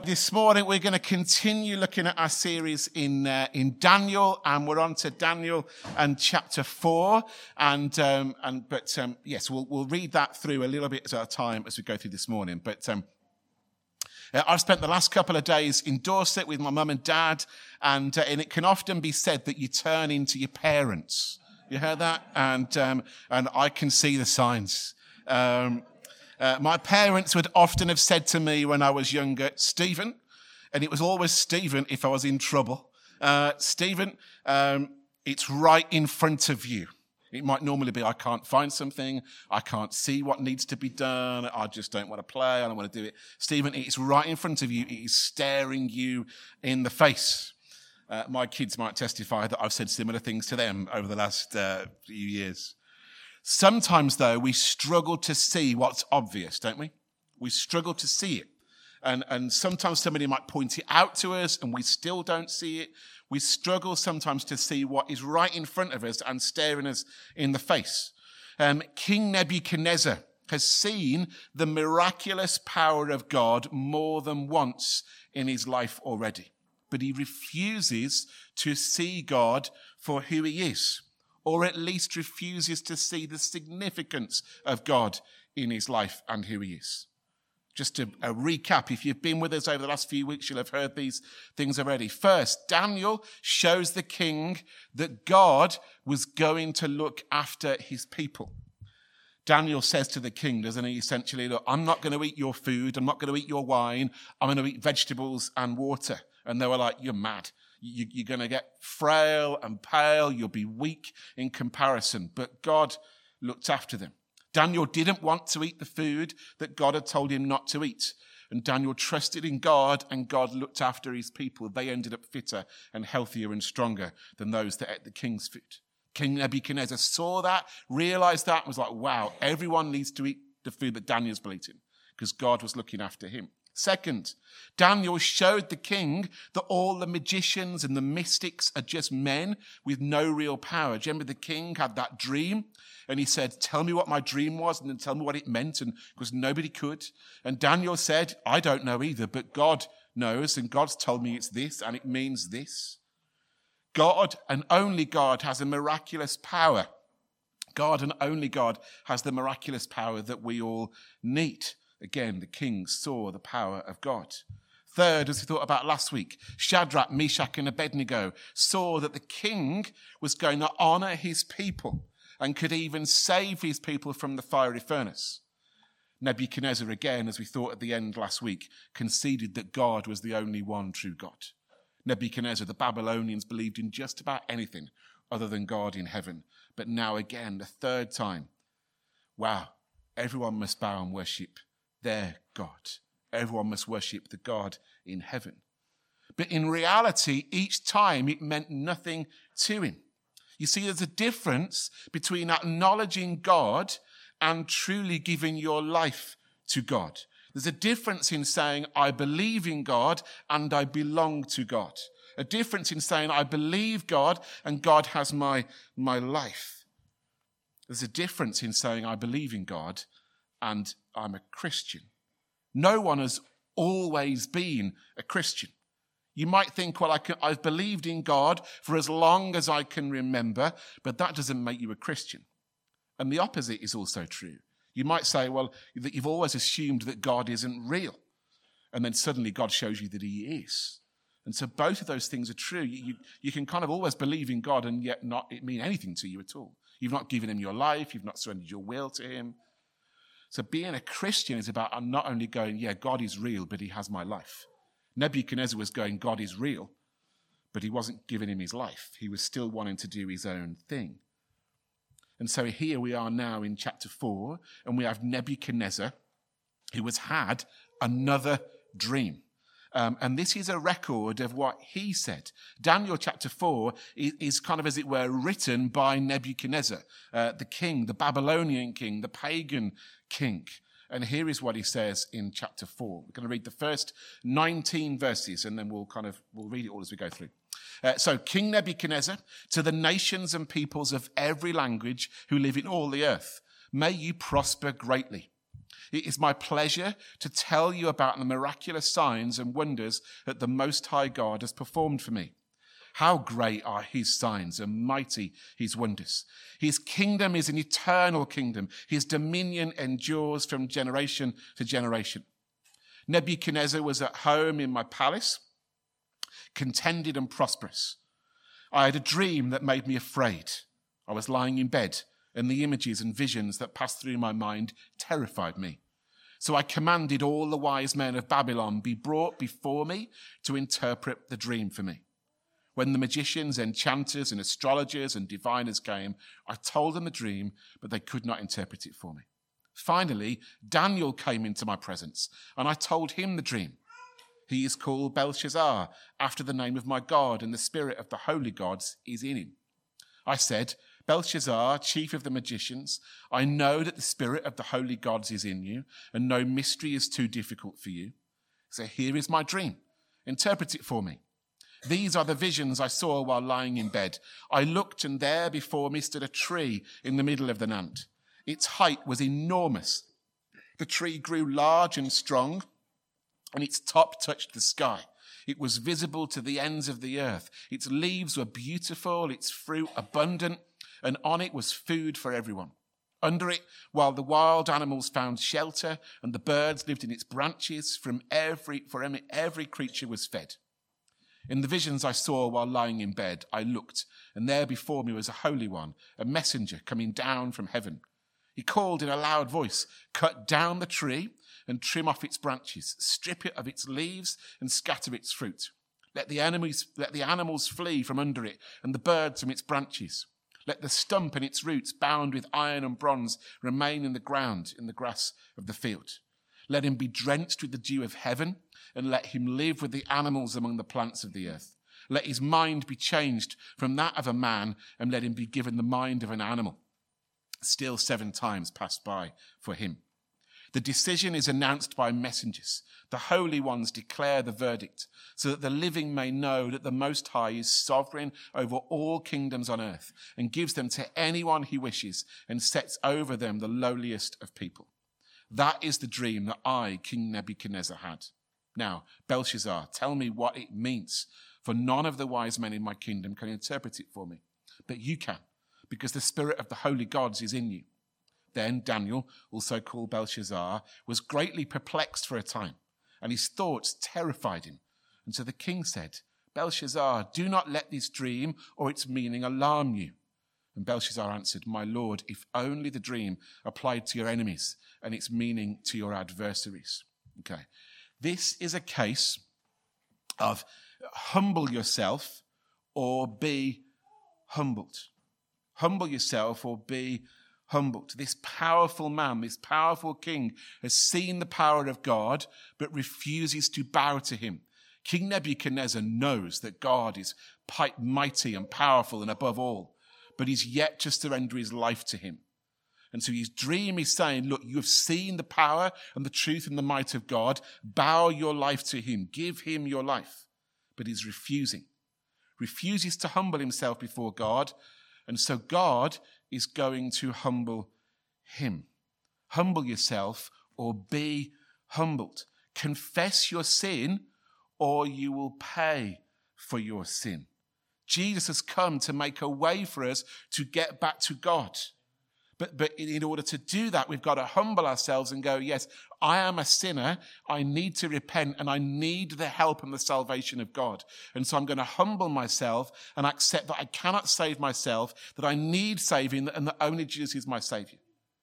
This morning we're going to continue looking at our series in Daniel, and we're on to Daniel and chapter 4. Yes, we'll read that through a little bit at a time as we go through this morning. But I've spent the last couple of days in Dorset with my mum and dad, and it can often be said that you turn into your parents. You heard that? And I can see the signs. My parents would often have said to me when I was younger, Stephen, and it was always Stephen if I was in trouble. Stephen, it's right in front of you. It might normally be I can't find something, I can't see what needs to be done, I just don't want to play, I don't want to do it. Stephen, it's right in front of you, it is staring you in the face. My kids might testify that I've said similar things to them over the last few years. Sometimes, though, we struggle to see what's obvious, don't we? We struggle to see it. And sometimes somebody might point it out to us and we still don't see it. We struggle sometimes to see what is right in front of us and staring us in the face. King Nebuchadnezzar has seen the miraculous power of God more than once in his life already. But he refuses to see God for who he is, or at least refuses to see the significance of God in his life and who he is. Just a recap, if you've been with us over the last few weeks, you'll have heard these things already. First, Daniel shows the king that God was going to look after his people. Daniel says to the king, doesn't he, essentially, look, I'm not going to eat your food, I'm not going to eat your wine, I'm going to eat vegetables and water. And they were like, you're mad. You're going to get frail and pale. You'll be weak in comparison. But God looked after them. Daniel didn't want to eat the food that God had told him not to eat. And Daniel trusted in God, and God looked after his people. They ended up fitter and healthier and stronger than those that ate the king's food. King Nebuchadnezzar saw that, realized that, and was like, wow, everyone needs to eat the food that Daniel's eating, because God was looking after him. Second, Daniel showed the king that all the magicians and the mystics are just men with no real power. Do you remember the king had that dream? And he said, tell me what my dream was and then tell me what it meant, and because nobody could. And Daniel said, I don't know either, but God knows, and God's told me it's this and it means this. God and only God has a miraculous power. God and only God has the miraculous power that we all need. Again, the king saw the power of God. Third, as we thought about last week, Shadrach, Meshach, and Abednego saw that the king was going to honor his people and could even save his people from the fiery furnace. Nebuchadnezzar, again, as we thought at the end last week, conceded that God was the only one true God. Nebuchadnezzar, the Babylonians believed in just about anything other than God in heaven. But now again, the third time, wow, everyone must bow and worship their God. Everyone must worship the God in heaven. But in reality, each time it meant nothing to him. You see, there's a difference between acknowledging God and truly giving your life to God. There's a difference in saying, I believe in God and I belong to God. A difference in saying, I believe God and God has my life. There's a difference in saying, I believe in God and I'm a Christian. No one has always been a Christian. You might think, well, I've believed in God for as long as I can remember, but that doesn't make you a Christian. And the opposite is also true. You might say, well, that you've always assumed that God isn't real. And then suddenly God shows you that he is. And so both of those things are true. You can kind of always believe in God and yet not it mean anything to you at all. You've not given him your life. You've not surrendered your will to him. So being a Christian is about not only going, yeah, God is real, but he has my life. Nebuchadnezzar was going, God is real, but he wasn't giving him his life. He was still wanting to do his own thing. And so here we are now in chapter 4, and we have Nebuchadnezzar, who has had another dream. And this is a record of what he said. Daniel chapter 4 is kind of, as it were, written by Nebuchadnezzar, the king, the Babylonian king, the pagan king. And here is what he says in chapter 4. We're going to read the first 19 verses, and then we'll read it all as we go through. So King Nebuchadnezzar, to the nations and peoples of every language who live in all the earth, may you prosper greatly. It is my pleasure to tell you about the miraculous signs and wonders that the Most High God has performed for me. How great are his signs and mighty his wonders. His kingdom is an eternal kingdom. His dominion endures from generation to generation. Nebuchadnezzar was at home in my palace, contented and prosperous. I had a dream that made me afraid. I was lying in bed, and the images and visions that passed through my mind terrified me. So I commanded all the wise men of Babylon be brought before me to interpret the dream for me. When the magicians, enchanters, and astrologers and diviners came, I told them the dream, but they could not interpret it for me. Finally, Daniel came into my presence, and I told him the dream. He is called Belshazzar, after the name of my God, and the spirit of the holy gods is in him. I said, Belshazzar, chief of the magicians, I know that the spirit of the holy gods is in you, and no mystery is too difficult for you. So here is my dream. Interpret it for me. These are the visions I saw while lying in bed. I looked, and there before me stood a tree in the middle of the land. Its height was enormous. The tree grew large and strong, and its top touched the sky. It was visible to the ends of the earth. Its leaves were beautiful, its fruit abundant, and on it was food for everyone. Under it, while the wild animals found shelter and the birds lived in its branches, from every creature was fed. In the visions I saw while lying in bed, I looked, and there before me was a holy one, a messenger coming down from heaven. He called in a loud voice, cut down the tree and trim off its branches, strip it of its leaves and scatter its fruit. Let the animals flee from under it and the birds from its branches. Let the stump and its roots, bound with iron and bronze, remain in the ground, in the grass of the field. Let him be drenched with the dew of heaven, and let him live with the animals among the plants of the earth. Let his mind be changed from that of a man, and let him be given the mind of an animal. Still 7 times passed by for him. The decision is announced by messengers. The holy ones declare the verdict, so that the living may know that the Most High is sovereign over all kingdoms on earth, and gives them to anyone he wishes, and sets over them the lowliest of people. That is the dream that I, King Nebuchadnezzar, had. Now, Belshazzar, tell me what it means, for none of the wise men in my kingdom can interpret it for me. But you can, because the spirit of the holy gods is in you. Then Daniel, also called Belshazzar, was greatly perplexed for a time, and his thoughts terrified him. And so the king said, Belshazzar, do not let this dream or its meaning alarm you. And Belshazzar answered, my lord, if only the dream applied to your enemies and its meaning to your adversaries. Okay. This is a case of humble yourself or be humbled. Humble yourself or be humbled. This powerful man, this powerful king, has seen the power of God, but refuses to bow to him. King Nebuchadnezzar knows that God is mighty and powerful and above all, but he's yet to surrender his life to him. And so his dream is saying, look, you have seen the power and the truth and the might of God. Bow your life to him. Give him your life. But he's refuses to humble himself before God. And so God is going to humble him. Humble yourself or be humbled. Confess your sin or you will pay for your sin. Jesus has come to make a way for us to get back to God. But in order to do that, we've got to humble ourselves and go, yes, I am a sinner. I need to repent and I need the help and the salvation of God. And so I'm going to humble myself and accept that I cannot save myself, that I need saving and that only Jesus is my Savior.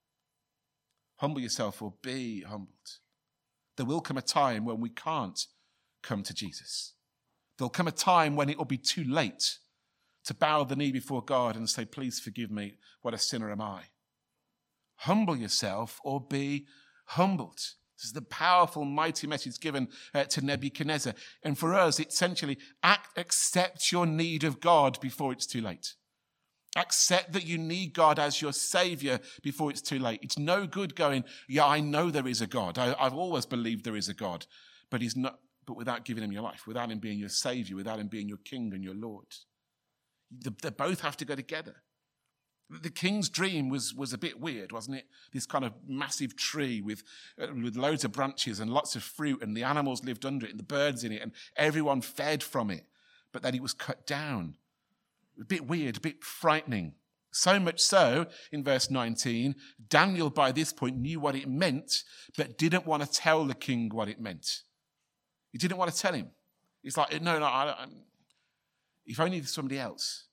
Humble yourself or be humbled. There will come a time when we can't come to Jesus. There'll come a time when it will be too late to bow the knee before God and say, please forgive me, what a sinner am I. Humble yourself or be humbled. This is the powerful, mighty message given to Nebuchadnezzar. And for us, essentially, accept your need of God before it's too late. Accept that you need God as your Savior before it's too late. It's no good going, yeah, I know there is a God. I've always believed there is a God. But he's not. But without giving him your life, without him being your Savior, without him being your King and your Lord. They both have to go together. The king's dream was a bit weird, wasn't it? This kind of massive tree with loads of branches and lots of fruit, and the animals lived under it and the birds in it, and everyone fed from it. But then it was cut down. A bit weird, a bit frightening. So much so, in verse 19, Daniel by this point knew what it meant, but didn't want to tell the king what it meant. He didn't want to tell him. He's like, no, if only somebody else.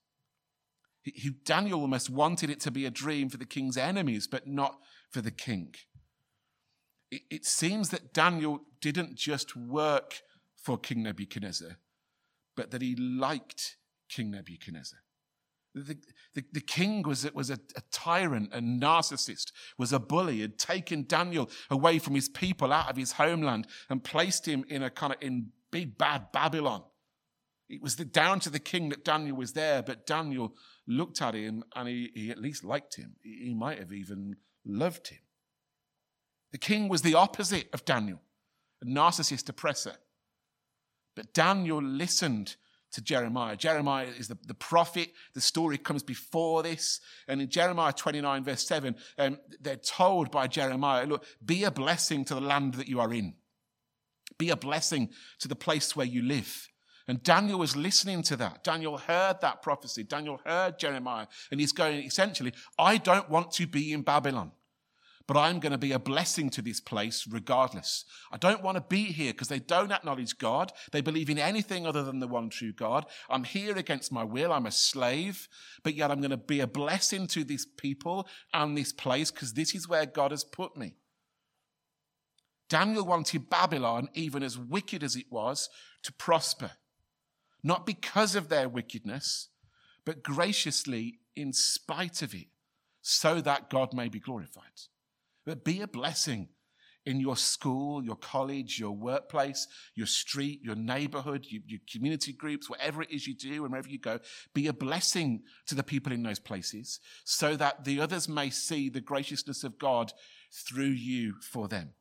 Daniel almost wanted it to be a dream for the king's enemies, but not for the king. It seems that Daniel didn't just work for King Nebuchadnezzar, but that he liked King Nebuchadnezzar. The king was a tyrant, a narcissist, was a bully, had taken Daniel away from his people, out of his homeland, and placed him in big bad Babylon. It was down to the king that Daniel was there, but Daniel looked at him and he at least liked him. He might have even loved him. The king was the opposite of Daniel, a narcissist oppressor. But Daniel listened to Jeremiah. Jeremiah is the prophet. The story comes before this. And in Jeremiah 29, verse 7, they're told by Jeremiah, look, be a blessing to the land that you are in. Be a blessing to the place where you live. And Daniel was listening to that. Daniel heard that prophecy. Daniel heard Jeremiah. And he's going, essentially, I don't want to be in Babylon, but I'm going to be a blessing to this place regardless. I don't want to be here because they don't acknowledge God. They believe in anything other than the one true God. I'm here against my will. I'm a slave, but yet I'm going to be a blessing to this people and this place because this is where God has put me. Daniel wanted Babylon, even as wicked as it was, to prosper. Not because of their wickedness, but graciously in spite of it, so that God may be glorified. But be a blessing in your school, your college, your workplace, your street, your neighborhood, your community groups, whatever it is you do and wherever you go. Be a blessing to the people in those places so that the others may see the graciousness of God through you for them.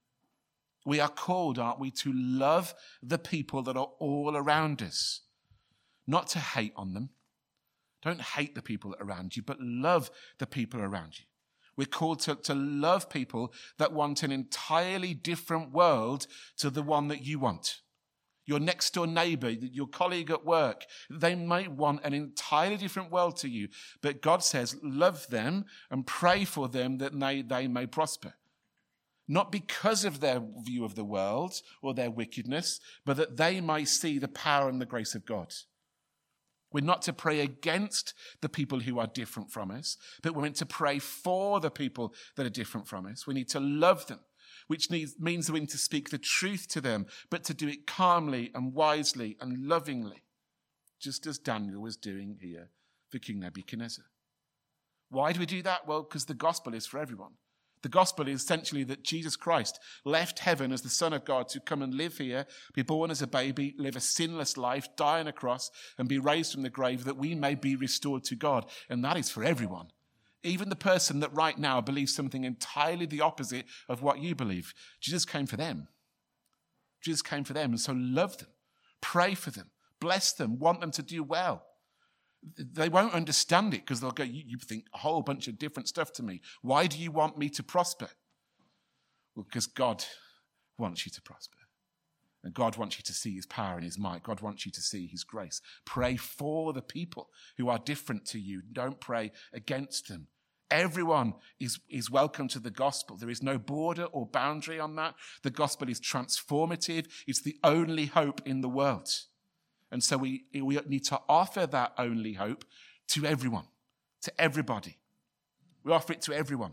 We are called, aren't we, to love the people that are all around us, not to hate on them. Don't hate the people around you, but love the people around you. We're called to love people that want an entirely different world to the one that you want. Your next door neighbor, your colleague at work, they might want an entirely different world to you, but God says love them and pray for them that they may prosper. Not because of their view of the world or their wickedness, but that they might see the power and the grace of God. We're not to pray against the people who are different from us, but we're meant to pray for the people that are different from us. We need to love them, which means we need to speak the truth to them, but to do it calmly and wisely and lovingly, just as Daniel was doing here for King Nebuchadnezzar. Why do we do that? Well, because the gospel is for everyone. The gospel is essentially that Jesus Christ left heaven as the Son of God to come and live here, be born as a baby, live a sinless life, die on a cross, and be raised from the grave that we may be restored to God. And that is for everyone. Even the person that right now believes something entirely the opposite of what you believe. Jesus came for them. Jesus came for them. And so love them, pray for them, bless them, want them to do well. They won't understand it because they'll go, you think a whole bunch of different stuff to me. Why do you want me to prosper? Well, because God wants you to prosper. And God wants you to see his power and his might. God wants you to see his grace. Pray for the people who are different to you. Don't pray against them. Everyone is welcome to the gospel. There is no border or boundary on that. The gospel is transformative. It's the only hope in the world. And so we need to offer that only hope to everyone, to everybody. We offer it to everyone.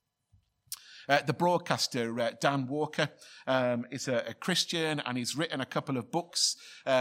The broadcaster, Dan Walker, is a Christian, and he's written a couple of books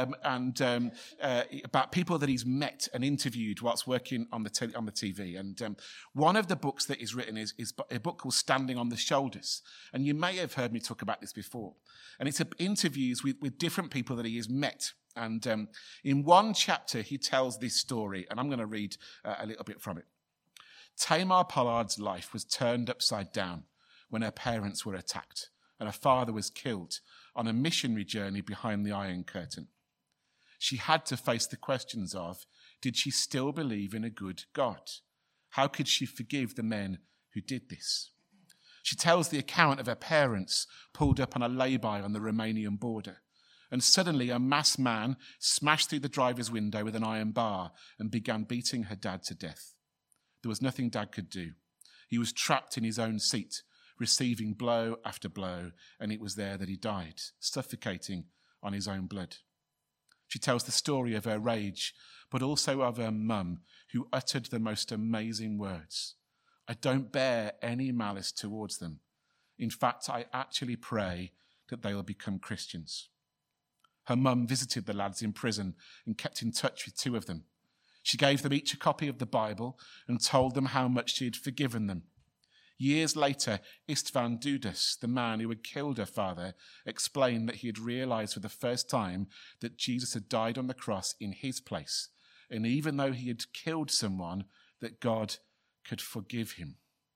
about people that he's met and interviewed whilst working on the TV. And one of the books that he's written is a book called Standing on the Shoulders. And you may have heard me talk about this before. And it's interviews with different people that he has met. And in one chapter, he tells this story, and I'm going to read a little bit from it. Tamar Pollard's life was turned upside down when her parents were attacked and her father was killed on a missionary journey behind the Iron Curtain. She had to face the questions of, did she still believe in a good God? How could she forgive the men who did this? She tells the account of her parents pulled up on a lay-by on the Romanian border. And suddenly a masked man smashed through the driver's window with an iron bar and began beating her dad to death. There was nothing Dad could do. He was trapped in his own seat, receiving blow after blow, and it was there that he died, suffocating on his own blood. She tells the story of her rage, but also of her mum, who uttered the most amazing words. I don't bear any malice towards them. In fact, I actually pray that they will become Christians. Her mum visited the lads in prison and kept in touch with 2 of them. She gave them each a copy of the Bible and told them how much she had forgiven them. Years later, Istvan Dudas, the man who had killed her father, explained that he had realized for the first time that Jesus had died on the cross in his place. And even though he had killed someone, that God could forgive him.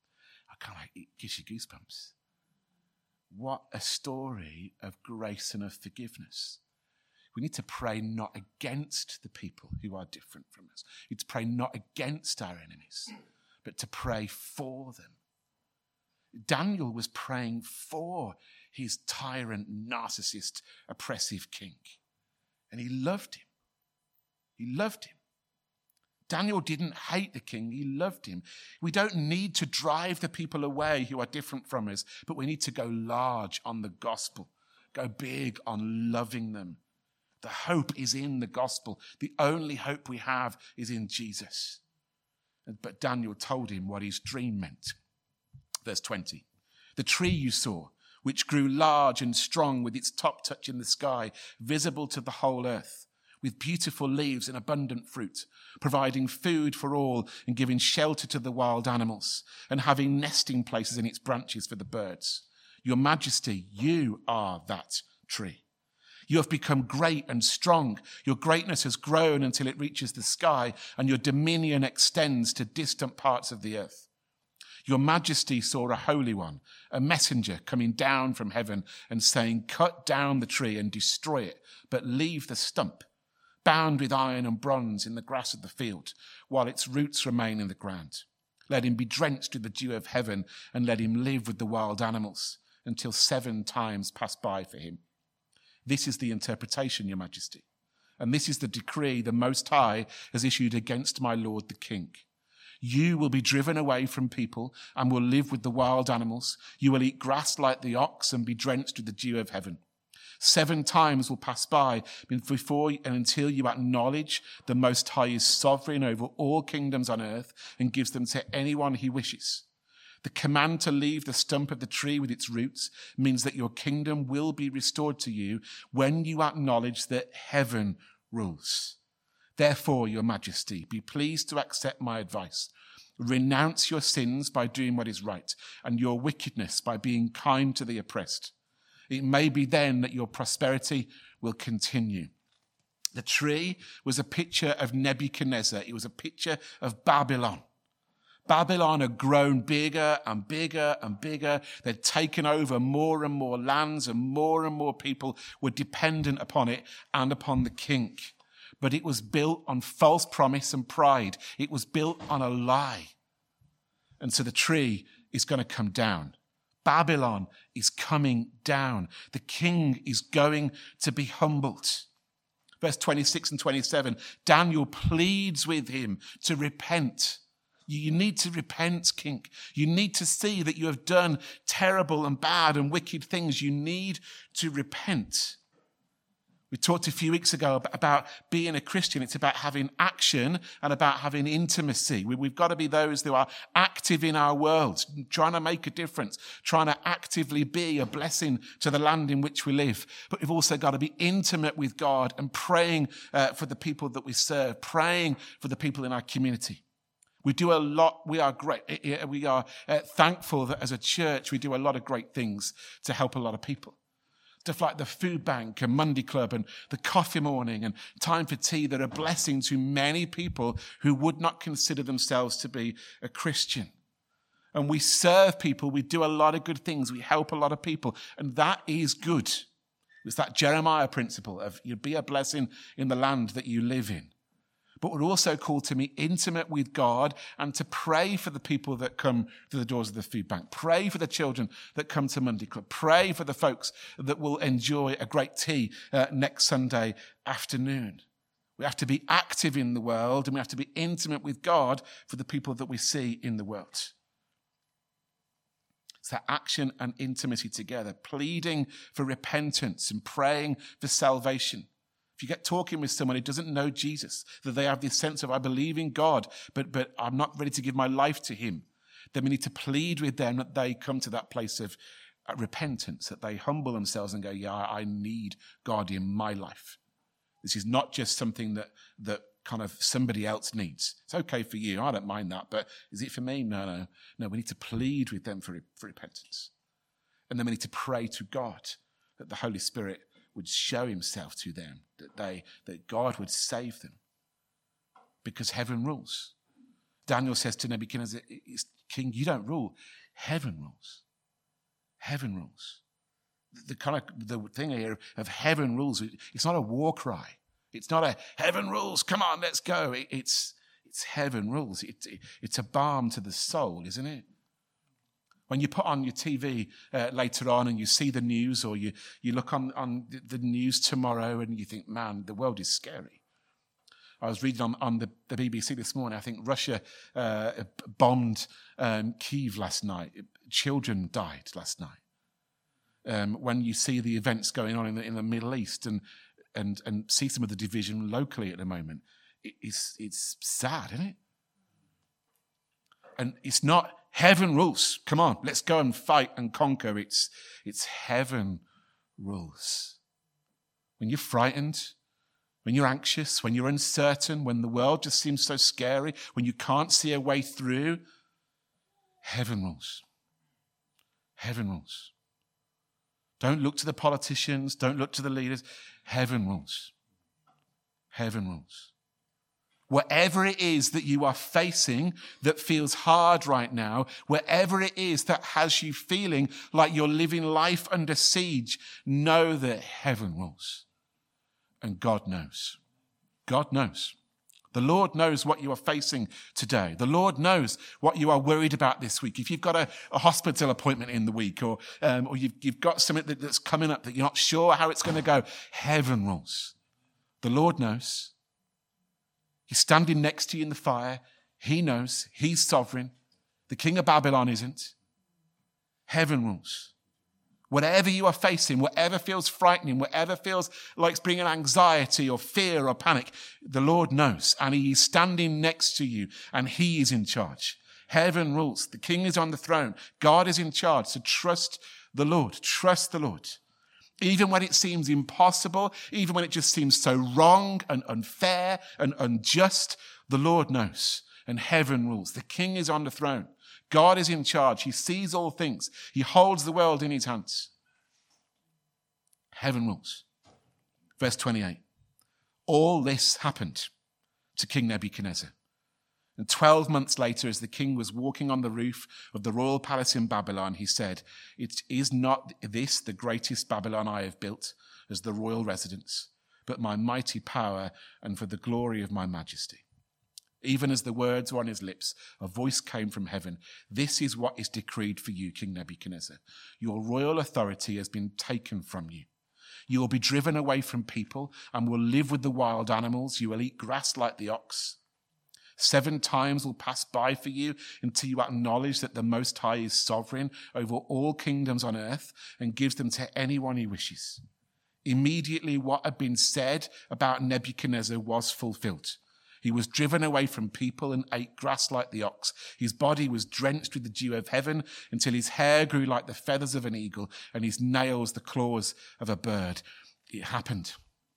It gives you goosebumps. What a story of grace and of forgiveness. We need to pray not against the people who are different from us. We need to pray not against our enemies, but to pray for them. Daniel was praying for his tyrant, narcissist, oppressive king. And he loved him. He loved him. Daniel didn't hate the king. He loved him. We don't need to drive the people away who are different from us, but we need to go large on the gospel, go big on loving them. The hope is in the gospel. The only hope we have is in Jesus. But Daniel told him what his dream meant. Verse 20. The tree you saw, which grew large and strong with its top touching the sky, visible to the whole earth, with beautiful leaves and abundant fruit, providing food for all and giving shelter to the wild animals, and having nesting places in its branches for the birds. Your Majesty, you are that tree. You have become great and strong. Your greatness has grown until it reaches the sky, and your dominion extends to distant parts of the earth. Your Majesty saw a holy one, a messenger coming down from heaven and saying, cut down the tree and destroy it, but leave the stump, bound with iron and bronze in the grass of the field, while its roots remain in the ground. Let him be drenched with the dew of heaven, and let him live with the wild animals until 7 times pass by for him. This is the interpretation, Your Majesty, and this is the decree the Most High has issued against my lord the king. You will be driven away from people and will live with the wild animals. You will eat grass like the ox and be drenched with the dew of heaven. 7 times will pass by before and until you acknowledge the Most High is sovereign over all kingdoms on earth and gives them to anyone he wishes. The command to leave the stump of the tree with its roots means that your kingdom will be restored to you when you acknowledge that heaven rules. Therefore, Your Majesty, be pleased to accept my advice. Renounce your sins by doing what is right, and your wickedness by being kind to the oppressed. It may be then that your prosperity will continue. The tree was a picture of Nebuchadnezzar. It was a picture of Babylon. Babylon had grown bigger and bigger and bigger. They'd taken over more and more lands, and more people were dependent upon it and upon the king. But it was built on false promise and pride. It was built on a lie. And so the tree is going to come down. Babylon is coming down. The king is going to be humbled. Verse 26 and 27, Daniel pleads with him to repent. You need to repent, king. You need to see that you have done terrible and bad and wicked things. You need to repent. We talked a few weeks ago about being a Christian. It's about having action and about having intimacy. We've got to be those who are active in our world, trying to make a difference, trying to actively be a blessing to the land in which we live. But we've also got to be intimate with God and praying for the people that we serve, praying for the people in our community. We do a lot. We are great. We are thankful that as a church, we do a lot of great things to help a lot of people. Stuff like the food bank and Monday Club and the coffee morning and time for tea that are a blessing to many people who would not consider themselves to be a Christian. And we serve people. We do a lot of good things. We help a lot of people. And that is good. It's that Jeremiah principle of you be a blessing in the land that you live in. But we're also called to be intimate with God and to pray for the people that come to the doors of the food bank. Pray for the children that come to Monday Club. Pray for the folks that will enjoy a great tea next Sunday afternoon. We have to be active in the world, and we have to be intimate with God for the people that we see in the world. It's that action and intimacy together, pleading for repentance and praying for salvation. If you get talking with someone who doesn't know Jesus, that they have this sense of, I believe in God, but I'm not ready to give my life to him, then we need to plead with them that they come to that place of repentance, that they humble themselves and go, yeah, I need God in my life. This is not just something that kind of somebody else needs. It's okay for you, I don't mind that, but is it for me? No, we need to plead with them for repentance. And then we need to pray to God that the Holy Spirit would show himself to them, that God would save them, because heaven rules. Daniel says to Nebuchadnezzar, King, you don't rule. Heaven rules. Heaven rules. The thing here of heaven rules, it's not a war cry. It's not a heaven rules, come on, let's go. It's heaven rules. It's a balm to the soul, isn't it? When you put on your TV later on and you see the news, or you look on the news tomorrow and you think, man, the world is scary. I was reading on the BBC this morning, I think Russia bombed Kyiv last night. Children died last night. When you see the events going on in the Middle East and see some of the division locally at the moment, it's sad, isn't it? And it's not heaven rules. Come on, let's go and fight and conquer. It's heaven rules. When you're frightened, when you're anxious, when you're uncertain, when the world just seems so scary, when you can't see a way through, heaven rules. Heaven rules. Don't look to the politicians. Don't look to the leaders. Heaven rules. Heaven rules. Whatever it is that you are facing that feels hard right now, wherever it is that has you feeling like you're living life under siege, know that heaven rules. And God knows. God knows. The Lord knows what you are facing today. The Lord knows what you are worried about this week. If you've got a hospital appointment in the week, or you've got something that's coming up that you're not sure how it's going to go, heaven rules. The Lord knows. He's standing next to you in the fire. He knows. He's sovereign. The king of Babylon isn't. Heaven rules. Whatever you are facing, whatever feels frightening, whatever feels like it's bringing anxiety or fear or panic, the Lord knows, and he is standing next to you, and he is in charge. Heaven rules. The king is on the throne. God is in charge. So trust the Lord. Trust the Lord. Even when it seems impossible, even when it just seems so wrong and unfair and unjust, the Lord knows, and heaven rules. The king is on the throne. God is in charge. He sees all things. He holds the world in his hands. Heaven rules. Verse 28. All this happened to King Nebuchadnezzar. And 12 months later, as the king was walking on the roof of the royal palace in Babylon, he said, "Is not this the greatest Babylon I have built as the royal residence, but my mighty power and for the glory of my majesty?" Even as the words were on his lips, a voice came from heaven. "This is what is decreed for you, King Nebuchadnezzar. Your royal authority has been taken from you. You will be driven away from people and will live with the wild animals. You will eat grass like the ox. 7 times will pass by for you until you acknowledge that the Most High is sovereign over all kingdoms on earth and gives them to anyone he wishes." Immediately what had been said about Nebuchadnezzar was fulfilled. He was driven away from people and ate grass like the ox. His body was drenched with the dew of heaven until his hair grew like the feathers of an eagle and his nails the claws of a bird. It happened.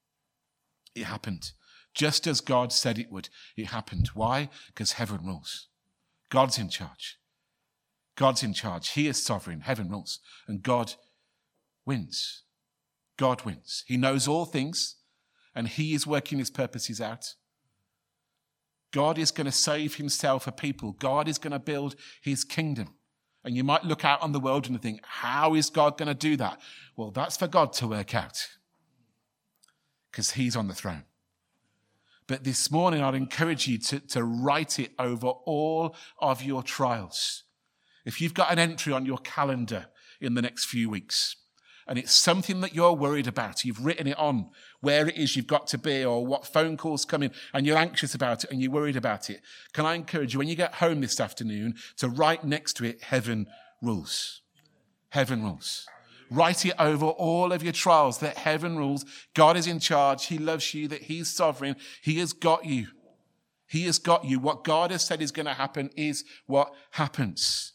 It happened. Just as God said it would, it happened. Why? Because heaven rules. God's in charge. God's in charge. He is sovereign. Heaven rules. And God wins. God wins. He knows all things and he is working his purposes out. God is going to save himself a people. God is going to build his kingdom. And you might look out on the world and think, how is God going to do that? Well, that's for God to work out. Because he's on the throne. But this morning, I'd encourage you to write it over all of your trials. If you've got an entry on your calendar in the next few weeks, and it's something that you're worried about, you've written it on where it is you've got to be or what phone calls come in, and you're anxious about it and you're worried about it, can I encourage you, when you get home this afternoon, to write next to it, heaven rules. Heaven rules. Write it over all of your trials, that heaven rules. God is in charge. He loves you, that he's sovereign. He has got you. He has got you. What God has said is going to happen is what happens.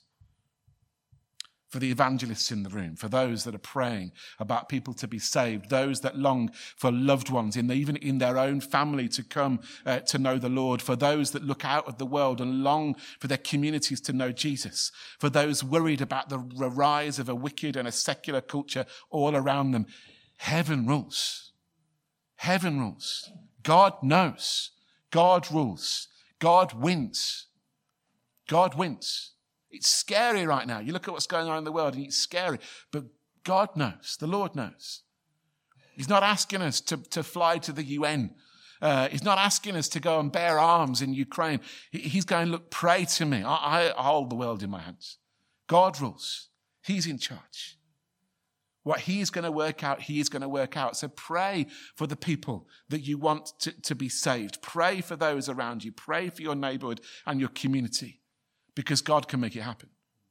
For the evangelists in the room, for those that are praying about people to be saved, those that long for loved ones, even in their own family, to come to know the Lord, for those that look out at the world and long for their communities to know Jesus, for those worried about the rise of a wicked and a secular culture all around them. Heaven rules. Heaven rules. God knows. God rules. God wins. God wins. It's scary right now. You look at what's going on in the world and it's scary. But God knows. The Lord knows. He's not asking us to fly to the UN. He's not asking us to go and bear arms in Ukraine. He's going, look, pray to me. I hold the world in my hands. God rules. He's in charge. What he's going to work out, he is going to work out. So pray for the people that you want to be saved. Pray for those around you. Pray for your neighborhood and your community. Because God can make it happen.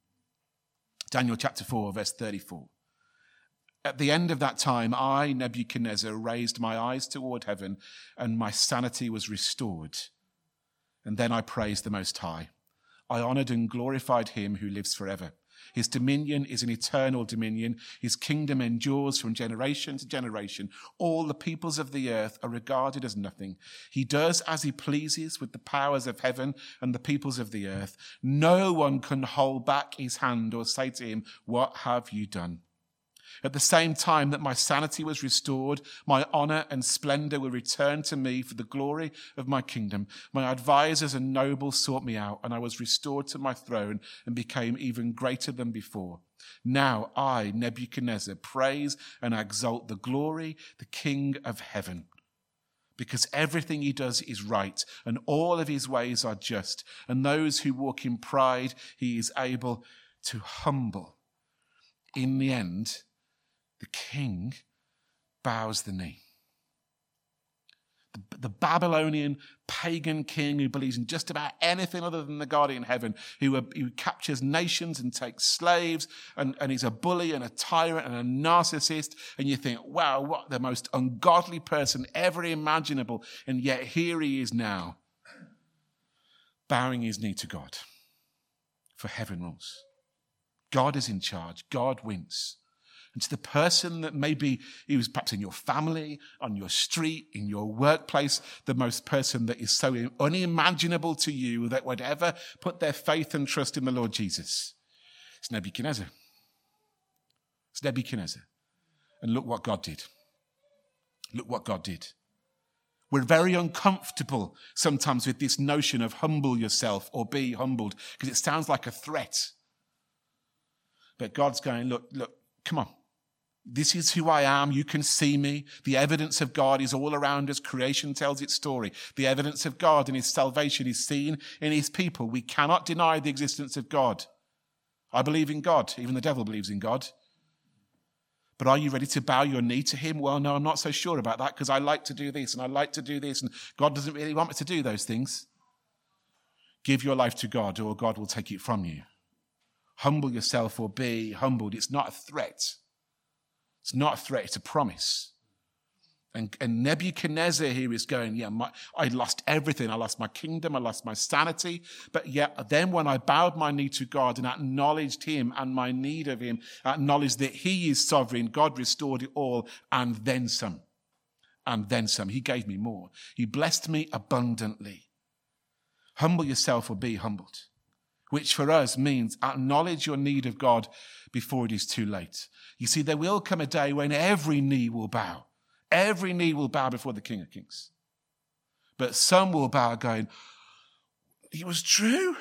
Daniel chapter 4, verse 34. At the end of that time, I, Nebuchadnezzar, raised my eyes toward heaven, and my sanity was restored. And then I praised the Most High. I honored and glorified him who lives forever. His dominion is an eternal dominion. His kingdom endures from generation to generation. All the peoples of the earth are regarded as nothing. He does as he pleases with the powers of heaven and the peoples of the earth. No one can hold back his hand or say to him, what have you done? At the same time that my sanity was restored, my honor and splendor were returned to me for the glory of my kingdom. My advisors and nobles sought me out, and I was restored to my throne and became even greater than before. Now I, Nebuchadnezzar, praise and exalt the glory, the King of heaven. Because everything he does is right, and all of his ways are just, and those who walk in pride he is able to humble. In the end, the king bows the knee. The Babylonian pagan king who believes in just about anything other than the God in heaven, who captures nations and takes slaves, and he's a bully and a tyrant and a narcissist. And you think, wow, what the most ungodly person ever imaginable. And yet here he is now, bowing his knee to God. For heaven rules. God is in charge. God wins. And to the person that maybe he was perhaps in your family, on your street, in your workplace, the most person that is so unimaginable to you that would ever put their faith and trust in the Lord Jesus. It's Nebuchadnezzar. It's Nebuchadnezzar. And look what God did. Look what God did. We're very uncomfortable sometimes with this notion of humble yourself or be humbled because it sounds like a threat. But God's going, look, come on. This is who I am. You can see me. The evidence of God is all around us. Creation tells its story. The evidence of God and his salvation is seen in his people. We cannot deny the existence of God. I believe in God. Even the devil believes in God. But are you ready to bow your knee to him? Well, no, I'm not so sure about that because I like to do this and I like to do this and God doesn't really want me to do those things. Give your life to God or God will take it from you. Humble yourself or be humbled. It's not a threat. It's not a threat, it's a promise. And Nebuchadnezzar here is going, I lost everything. I lost my kingdom, I lost my sanity. But yet then when I bowed my knee to God and acknowledged him and my need of him, acknowledged that he is sovereign, God restored it all and then some. And then some. He gave me more. He blessed me abundantly. Humble yourself or be humbled. Which for us means acknowledge your need of God before it is too late. You see, there will come a day when every knee will bow. Every knee will bow before the King of Kings. But some will bow going, it was true.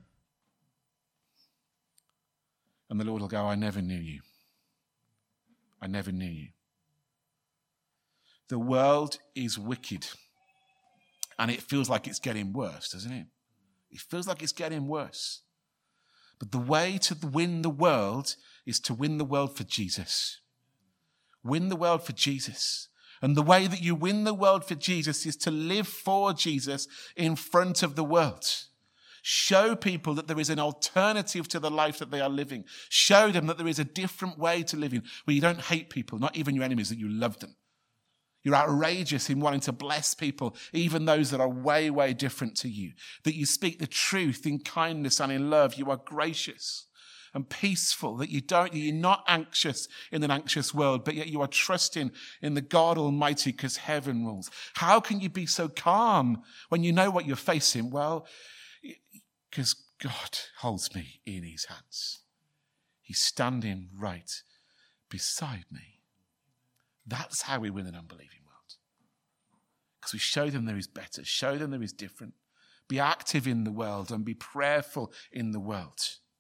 And the Lord will go, I never knew you. I never knew you. The world is wicked. And it feels like it's getting worse, doesn't it? It feels like it's getting worse. But the way to win the world is to win the world for Jesus. Win the world for Jesus. And the way that you win the world for Jesus is to live for Jesus in front of the world. Show people that there is an alternative to the life that they are living. Show them that there is a different way to living where you don't hate people, not even your enemies, that you love them. You're outrageous in wanting to bless people, even those that are way, way different to you. That you speak the truth in kindness and in love. You are gracious and peaceful. That you're not anxious in an anxious world, but yet you are trusting in the God Almighty because heaven rules. How can you be so calm when you know what you're facing? Well, because God holds me in his hands. He's standing right beside me. That's how we win an unbelieving world. Because we show them there is better. Show them there is different. Be active in the world and be prayerful in the world.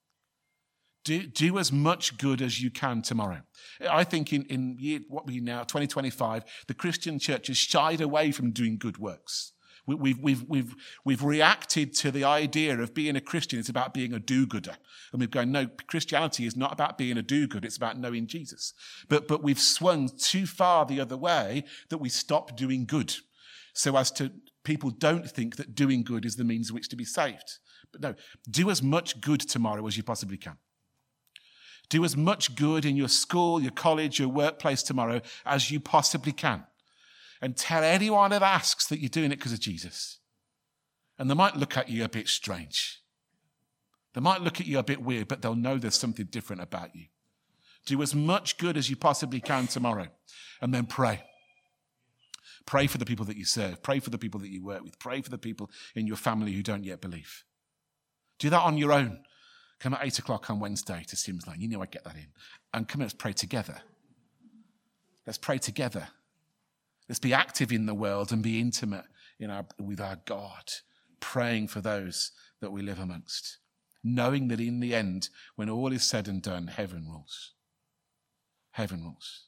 Do as much good as you can tomorrow. I think in year, what we now, 2025, the Christian church has shied away from doing good works. We've reacted to the idea of being a Christian. It's about being a do-gooder. And we've gone, no, Christianity is not about being a do-gooder. It's about knowing Jesus. But we've swung too far the other way that we stop doing good. So as to people don't think that doing good is the means in which to be saved. But no, do as much good tomorrow as you possibly can. Do as much good in your school, your college, your workplace tomorrow as you possibly can. And tell anyone that asks that you're doing it because of Jesus. And they might look at you a bit strange. They might look at you a bit weird, but they'll know there's something different about you. Do as much good as you possibly can tomorrow. And then pray. Pray for the people that you serve. Pray for the people that you work with. Pray for the people in your family who don't yet believe. Do that on your own. Come at 8 o'clock on Wednesday to Sims Lane. You know I get that in. And come, let's pray together. Let's pray together. Let's be active in the world and be intimate with our God, praying for those that we live amongst, knowing that in the end, when all is said and done, heaven rules. Heaven rules.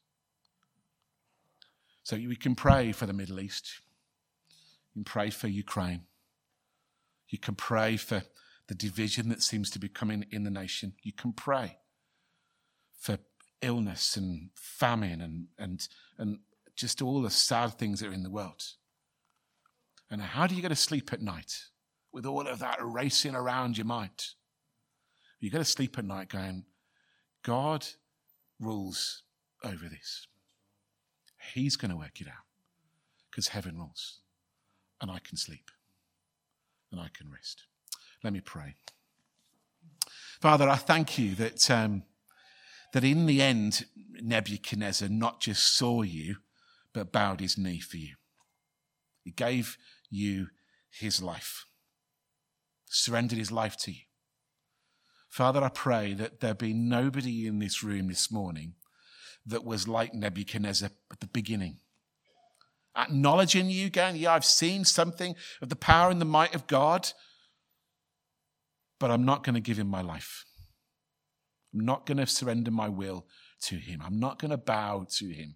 So we can pray for the Middle East. You can pray for Ukraine. You can pray for the division that seems to be coming in the nation. You can pray for illness and famine and just all the sad things that are in the world. And how do you go to sleep at night with all of that racing around your mind? You go to sleep at night going, God rules over this. He's going to work it out because heaven rules. And I can sleep. And I can rest. Let me pray. Father, I thank you that in the end, Nebuchadnezzar not just saw you, but bowed his knee for you. He gave you his life, surrendered his life to you. Father, I pray that there be nobody in this room this morning that was like Nebuchadnezzar at the beginning. Acknowledging you, going, yeah, I've seen something of the power and the might of God, but I'm not going to give him my life. I'm not going to surrender my will to him. I'm not going to bow to him.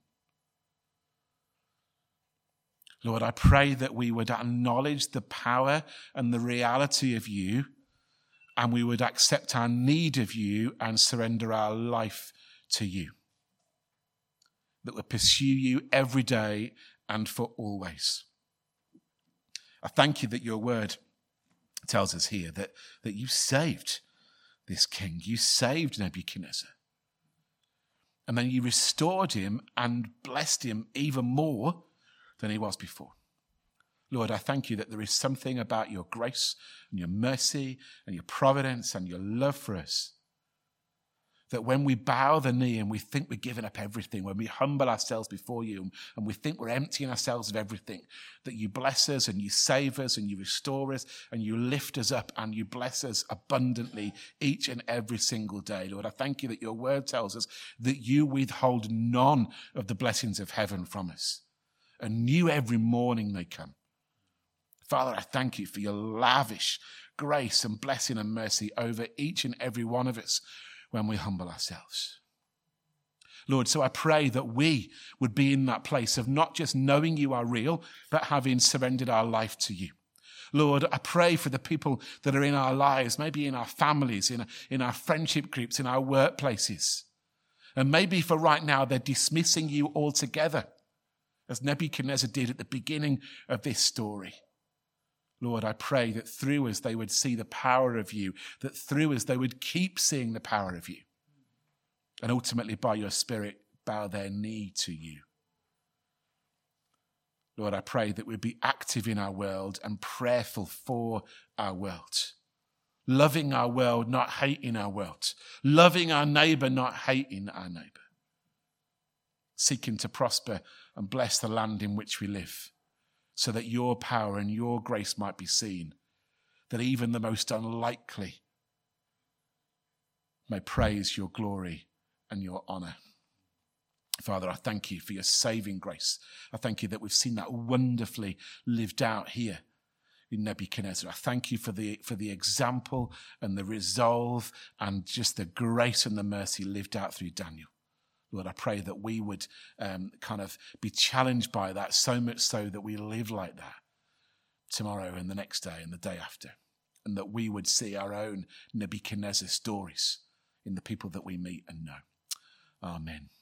Lord, I pray that we would acknowledge the power and the reality of you, and we would accept our need of you and surrender our life to you. That we'll pursue you every day and for always. I thank you that your word tells us here that you saved this king. You saved Nebuchadnezzar. And then you restored him and blessed him even more than he was before. Lord, I thank you that there is something about your grace and your mercy and your providence and your love for us, that when we bow the knee and we think we're giving up everything, when we humble ourselves before you and we think we're emptying ourselves of everything, that you bless us and you save us and you restore us and you lift us up and you bless us abundantly each and every single day. Lord, I thank you that your word tells us that you withhold none of the blessings of heaven from us. And new every morning they come. Father, I thank you for your lavish grace and blessing and mercy over each and every one of us when we humble ourselves. Lord, so I pray that we would be in that place of not just knowing you are real, but having surrendered our life to you. Lord, I pray for the people that are in our lives, maybe in our families, in our friendship groups, in our workplaces. And maybe for right now, they're dismissing you altogether, as Nebuchadnezzar did at the beginning of this story. Lord, I pray that through us they would see the power of you, that through us they would keep seeing the power of you, and ultimately by your Spirit bow their knee to you. Lord, I pray that we'd be active in our world and prayerful for our world. Loving our world, not hating our world. Loving our neighbour, not hating our neighbour. Seeking to prosper and bless the land in which we live, so that your power and your grace might be seen, that even the most unlikely may praise your glory and your honour. Father, I thank you for your saving grace. I thank you that we've seen that wonderfully lived out here in Nebuchadnezzar. I thank you for the example and the resolve and just the grace and the mercy lived out through Daniel. Lord, I pray that we would kind of be challenged by that, so much so that we live like that tomorrow and the next day and the day after, and that we would see our own Nebuchadnezzar stories in the people that we meet and know. Amen.